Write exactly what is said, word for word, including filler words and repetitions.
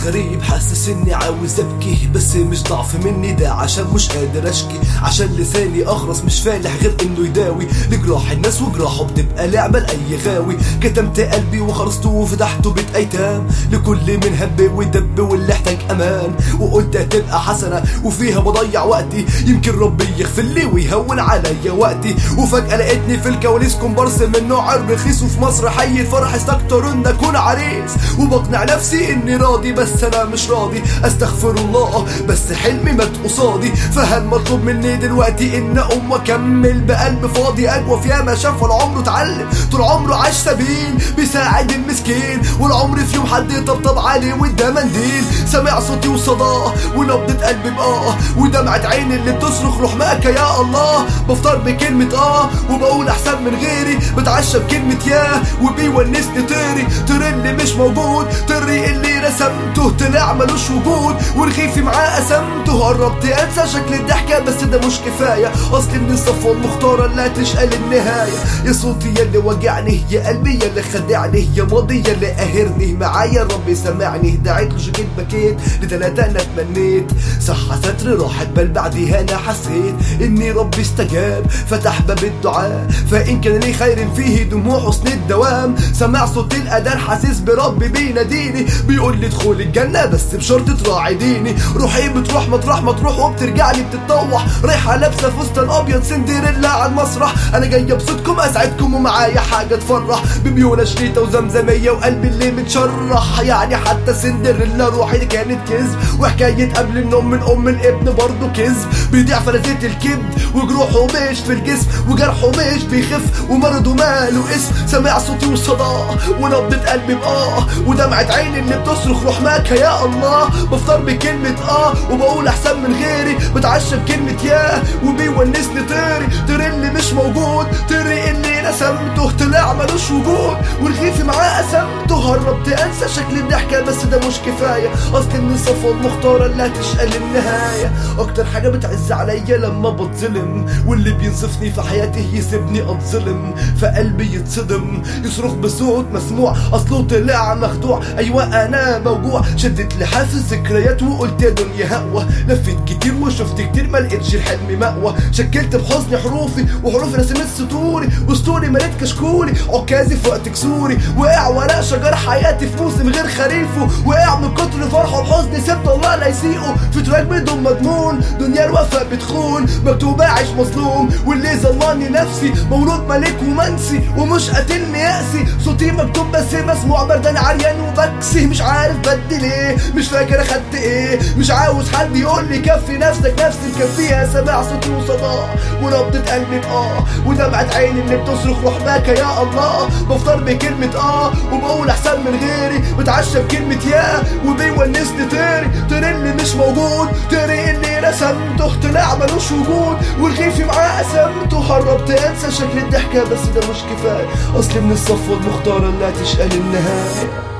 غريب حاسس اني عاوز ابكي، بس مش ضعف مني ده عشان مش قادر اشكي، عشان لساني اخرس مش فالح غير انه يداوي لجراح الناس، وجراحه بتبقى لعبة لاي غاوي. كتمت قلبي وخرسته وفتحته بيت ايتام لكل من هب ودب واللي احتاج امان، وقلت هتبقى حسنة وفيها بضيع وقتي، يمكن ربي يغفر لي ويهون عليا وقتي. وفجأة لقيتني في الكواليس كومبارس من نوع الرخيص، وفي مصر حي الفرح استكتر ان اكون عريس، وبقنع نفسي اني راضي بس انا مش راضي. استغفر الله بس حلمي مات قصادي، فهل مطلوب مني دلوقتي ان اقوم واكمل بقلب فاضي؟ اجوف ياما شاف والعمره اتعلم، طول عمره عاش سبيل بيساعد المسكين، والعمر في يوم حد يطبطب عليه وده منديل. سامع صوتي وصداه ونبضة قلبي بآه، ودمعة عيني اللي بتصرخ روح ماك يا الله. بفطر بكلمة اه وبقول احسن من غيري، بتعشى بكلمة ياه وبيونسني طيري. طير اللي مش موجود، طيري اللي رسمته طلع ملوش وجود، ورغيفي معاه قسمته. قربت انسى شكل الضحكة بس ده مش كفاية، اصلي من الصفوة المختارة اللي هتشقى للنهاية. يا صوتي يلي وجعني، يا قلبي يلي خدعني، يا ماضي يلي قاهرني معايا ربي سامعني. دعيت له شكيت بكيت لتلاتة انا اتمنيت صحة ستر راحت، بل بعديها انا حسيت اني ربي استجاب فتح باب الدعاء. فان كان لي خير فيه دموع حسن الدوام، سمع صوت الأذان حاسس بربي بيناديني، بيقول لي ادخل الجنة بس بشرط تراعي ديني. روحي بتروح مطرح ما تروح وبترجع لي بتتطوح، رايحة لابسة فستان ابيض سندريلا على المسرح. انا جاية بصوتكم اسعدكم ومعايا حاجة تفرح، بميونة شريطة وزمزمية وقلبي اللي متشرح. يعني حتى سندريلا روحي كانت كذب، وحكاية قبل النوم من ام الابن برضو كذب. بيضيع فلذات الكبد وجروحه مش في الجسم، وجرحه مش بيخف ومرضه ماله اسم. سامع صوتي وصداه ونبضة قلبي بآه، ودمعة عيني اللي بتصرخ روح ماك يا الله. بفطر بكلمة اه وبقول احسن من غيري، بتعشى بكلمة ياه وبيونسني طيري. طير اللي مش موجود، طيري اللي رسمته طلع ملوش وجود، ورغيفي معاه قسمته. قربت انسى شكل الضحكة بس ده مش كفاية، اصل من الصفوة المختارة اللي هتشقى للنهاية. اكتر حاجة بتعز عليا لما بتظلم، واللي بينصفني في حياتي يسيبني اتظلم. فقلبي يتصدم يصرخ بصوت مسموع، اصله طلع مخدوع. ايوه انا موجوع، شدت لحاف الذكريات وقلت يا دنيا هقوى. لفيت كتير وشفت كتير ما لقيتش الحلم مأوى، شكلت بحزن حروفي وحروفي رسمت سطوري، وسطوري مليت كشكولي. عكازي في وقت كسوري، وقع ورق شجر حياتي في موسم غير خريفه. وقع من كتر فرحه وحزني سبت الله لا يسيقه. في تراك بدون مضمون دنيا الوفا بتخون، مكتوب اعيش مظلوم واللي ظلمني نفسي. مولود ملك ومنسي ومش قاتلني يأسي، صوتي مكتوب بس مسموع بردان عريان وبكسي. مش عارف بدي ليه، مش فاكر اخدت ايه، مش عاوز حد يقول لي كفي نفسك نفسي مكفيها. سامع صوتي وصداه ونبضة قلبي بآه، ودمعة عيني اللي بتصرخ روح باكا يا الله. بفطر بكلمة اه وبقول احسن من غيري، بتعشى بكلمة ياه وبيونسني طيري. طير اللي مش موجود، طيري اللي رسمته طلع ملوش وجود، ورغيفي معاه قسمته. قربت انسى شكل الضحكة بس ده مش كفاية، اصلي من الصفوة المختارة اللي هتشقى للنهاية.